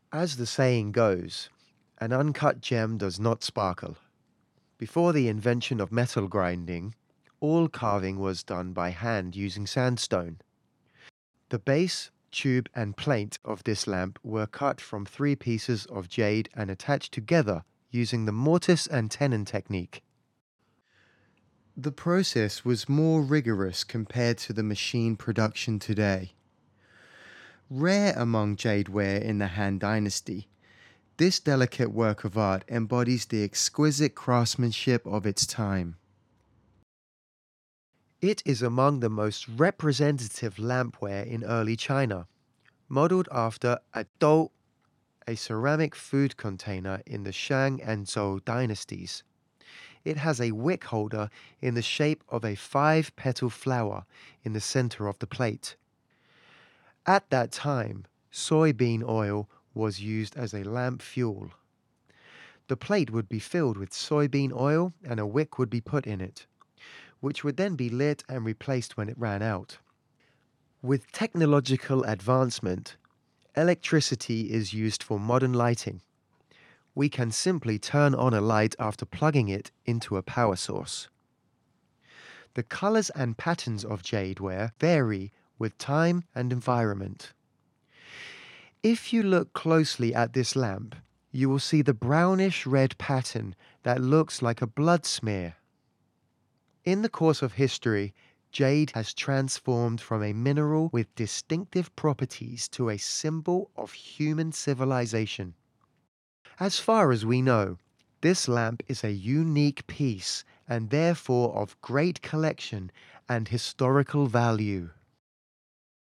As the saying goes, an uncut gem does not sparkle. Before the invention of metal grinding, all carving was done by hand using sandstone. The base, tube, and plate of this lamp were cut from three pieces of jade and attached together using the mortise and tenon technique. The process was more rigorous compared to the machine production today. Rare among jadeware in the Han Dynasty, this delicate work of art embodies the exquisite craftsmanship of its time. It is among the most representative lampware in early China, modeled after a dou, a ceramic food container in the Shang and Zhou dynasties. It has a wick holder in the shape of a five-petal flower in the center of the plate. At that time, soybean oil was used as a lamp fuel. The plate would be filled with soybean oil and a wick would be put in it, which would then be lit and replaced when it ran out. With technological advancement, electricity is used for modern lighting. We can simply turn on a light after plugging it into a power source. The colors and patterns of jadeware vary with time and environment. If you look closely at this lamp, you will see the brownish red pattern that looks like a blood smear. In the course of history, jade has transformed from a mineral with distinctive properties to a symbol of human civilization. As far as we know, this lamp is a unique piece and therefore of great collection and historical value.